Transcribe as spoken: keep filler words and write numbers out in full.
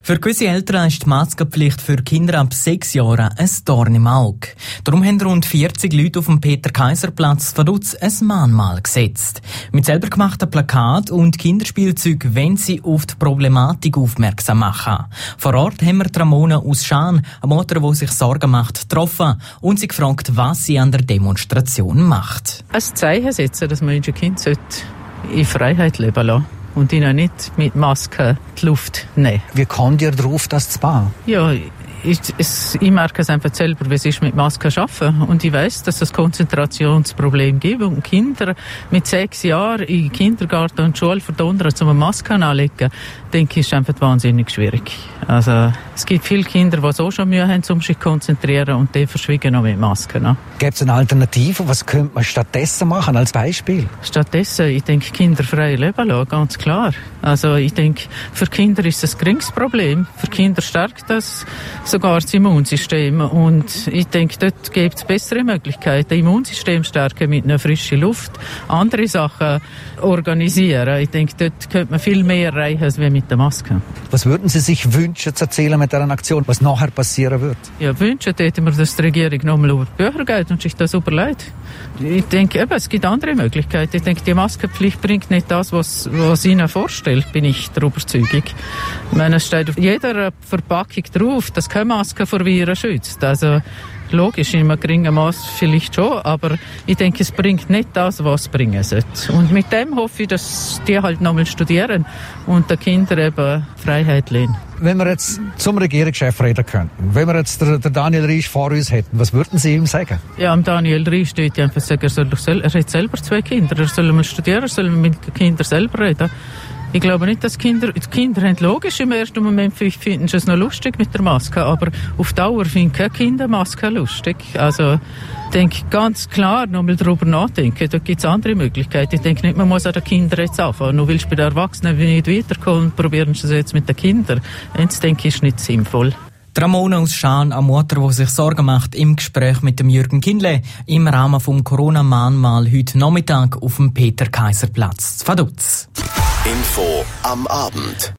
Für gewisse Eltern ist die Maskenpflicht für Kinder ab sechs Jahren ein Dorn im Auge. Darum haben rund vierzig Leute auf dem Peter-Kaiser-Platz Vaduz ein Mahnmal gesetzt. Mit selber gemachten Plakaten und Kinderspielzeug wollen sie auf die Problematik aufmerksam machen. Vor Ort haben wir Ramona aus Schaan, eine Mutter, die sich Sorgen macht, getroffen und sie gefragt, was sie an der Demonstration macht. Ein Zeichen setzen, dass man unsere Kinder in Freiheit leben lassen sollte. Und ihnen nicht mit Maske die Luft nehmen. Wie kommt ihr darauf, das zu bauen? Ja, ich, es, ich merke es einfach selber, wie es ist mit Masken arbeiten. Und ich weiss, dass es Konzentrationsprobleme gibt. Und Kinder mit sechs Jahren in Kindergarten und Schule verdonnern, um eine Maske anzulegen, denke ich, ist einfach wahnsinnig schwierig. Also, es gibt viele Kinder, die so schon Mühe haben, um sich zu konzentrieren und die verschwiegen noch mit Masken. Ne? Gibt es eine Alternative? Was könnte man stattdessen machen, als Beispiel? Stattdessen, ich denke, Kinder frei leben lassen, ganz klar. Also, ich denke, für Kinder ist es ein geringes Problem. Für Kinder stärkt das sogar das Immunsystem. Und ich denke, dort gibt es bessere Möglichkeiten. Immunsystem stärken mit einer frischen Luft, andere Sachen organisieren. Ich denke, dort könnte man viel mehr erreichen als mit der Maske. Was würden Sie sich wünschen zu erzählen mit dieser Aktion, was nachher passieren wird? Ja, wünschen täten wir, dass die Regierung nochmal über die Bücher geht und sich das überlegt. Ich denke, eben, es gibt andere Möglichkeiten. Ich denke, die Maskenpflicht bringt nicht das, was, was Ihnen vorstellt, bin ich der Überzeugung. Ich meine, es steht auf jeder Verpackung drauf, dass keine Maske vor Viren schützt. Also, logisch, in einem geringen Maß vielleicht schon, aber ich denke, es bringt nicht das, was es bringen sollte. Und mit dem hoffe ich, dass die halt nochmal studieren und den Kindern eben Freiheit lassen. Wenn wir jetzt zum Regierungschef reden könnten, wenn wir jetzt den Daniel Riesch vor uns hätten, was würden Sie ihm sagen? Ja, am Daniel Riesch steht einfach sagen, er, soll doch sel- er hat selber zwei Kinder, er soll mal studieren, er soll mit den Kindern selber reden. Ich glaube nicht, dass Kinder, die Kinder haben logisch im ersten Moment finden sie es noch lustig mit der Maske, aber auf Dauer finden keine Kinder Maske lustig. Also, ich denke ganz klar noch mal darüber nachdenken. Da gibt es andere Möglichkeiten. Ich denke nicht, man muss an den Kindern jetzt anfangen. Nur willst du bei den Erwachsenen nicht weiterkommen, probieren sie es jetzt mit den Kindern. Das denke ich ist nicht sinnvoll. Ramona aus Schaan, eine Mutter, die sich Sorgen macht, im Gespräch mit dem Jürgen Kindle im Rahmen vom Corona-Mahnmal heute Nachmittag auf dem Peter-Kaiser-Platz zu Vaduz. Info am Abend.